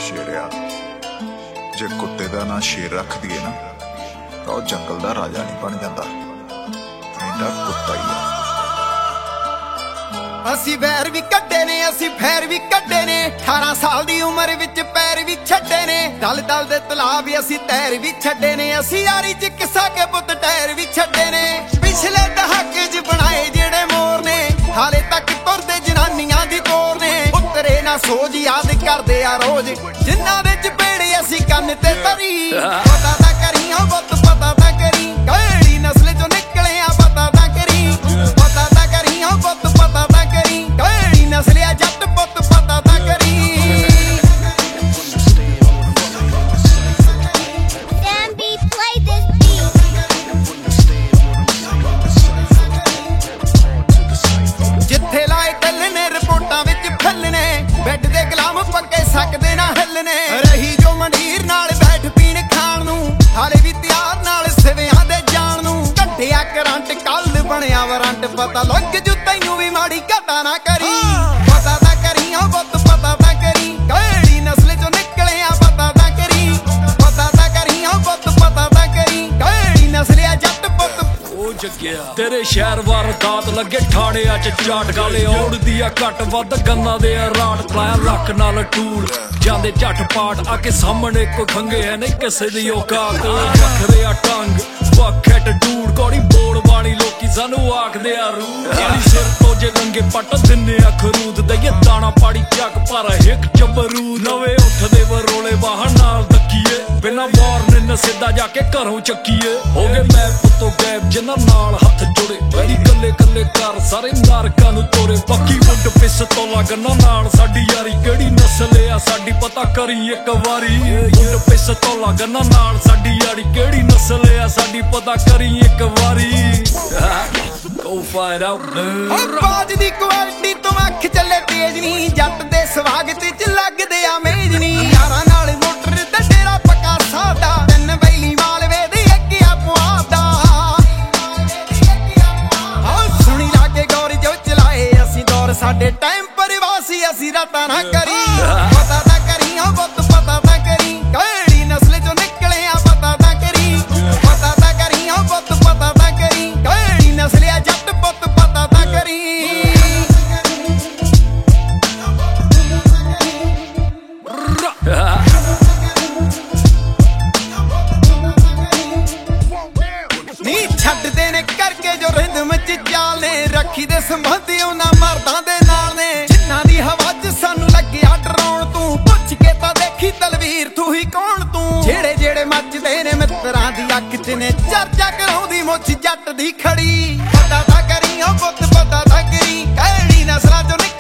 शेरिया जे कुत्ते दा ना शेर रख दिए ना तो जंगल दा राजा नहीं बन जाता, एंदा कुत्ता ही है। असी वैर भी कड्डे ने, असी फैर भी कड्डे ने, 18 साल दी उम्र विच पैर भी छड्डे ने, दल दल दे तलाब भी असी तैर भी छड्डे ने, असी यारी च किसा के पुत टैर भी छड्डे ने। पिछले दहाके च बनाए जेड़े मोर ने, हाले तक तुरदे जनानियां दी तोर ने, उतरे ना सोच याद करदे आ रोज, जिन्ना दे चपेड़े असी कन्न ते तरी। पता तां करी हो पुत पता तां करी, केड़ी नस्ल चों निकले आ पता तां करी, पता तां करी हो पुत पता तां करी, केड़ी नस्ल आ जट पुत पता तां करी। जिथे लाए टलने रिपोर्टां विच फैलने, बैड दे गुलाम पक्के सकदे ना हिलने, रही जो मंडीर नाल बैठ पीण खाण नूं, हाले भी त्यार नाल सिवियां दे जाण नूं, घंटिया करंट कल बणिया वरंट, पता लग जू तैनूं भी माड़ी घटा ना करी। पता तां करी हो पुत पता तां करी, केड़ी नस्ल चों निकले आ पता तां करी, पता तां करी हो पुत पता तां करी, केड़ी नस्ल आ जट पुत। तेरे शहर वारदात लगे ठाणिया च चाट, गाले औड़दी आ घट वध गन्ना दे राट, तलाया लक नाल टूल जांदे झट पाट, आके सामने कोई खंगे है नहीं किसे दी औकात, वखरे आ टंग बखेट डूड, कौड़ी बोल बाणी लोकी सानू आखदे आ रूड, यानी सिर तो जे लंगे पट दिन्ने आ खरूद, दईए दाना पाड़ी चक पर हिक चबरूद, नवे उठदे वरोले वाहन नाल दकीए, बिना वार्निंग सिद्धा जाके घरों चक्कीए, हो गए मैं पुत्तो गैब जिन्ना नाल हथ जुड़े, बड़ी कल्ले कल्ले कर सारे नारकां नूं तोरे, पक्की मुंड पिस्तौला गन्ना नाल साडी यारी, केड़ी नस्ल आ साडी पता करी एक वारी, मुंड पिस्तौला गन्ना नाल साडी यारी, केड़ी नस्ल आ साडी पता करी एक वारी। Go find out। बाज दी क्वालिटी तो अख चले तेज नी, जट दे स्वागत च लगदे आ मेज नी, यारां नाल मोटर ते डेरा पक्का सादा, तिन बैली मालवे दे अगे आ पुआदा। सुनी लागे गौर जो चलाए असी दौर, साडे टाइम परिवासी असी रातां ना करी। पता तां करी हो पुत पता तां करी, केड़ी नस्ल चों निकले आ पता तां करी, पता तां करी हो पुत पता तां करी, केड़ी नस्ल आ जट पुत पता तां करी। नी छड्डदे ने करके जो रिदम च चाल ने, रखी दे संबंधी उन्हां मर्दां दे नाल ने, जिन्हां दी हवा च सानू लग्गिया डराउण, तूं पुੱਛ के तां देखी तलवीर तू ही कौन तूं, जेड़े जेड़े मचदे ने मित्तरां दी अख च ने, चर्चा कराउंदी मुੱਛ जट दी खड़ी। पता तां करी हो पुत पता तां करी, केड़ी नस्लां चों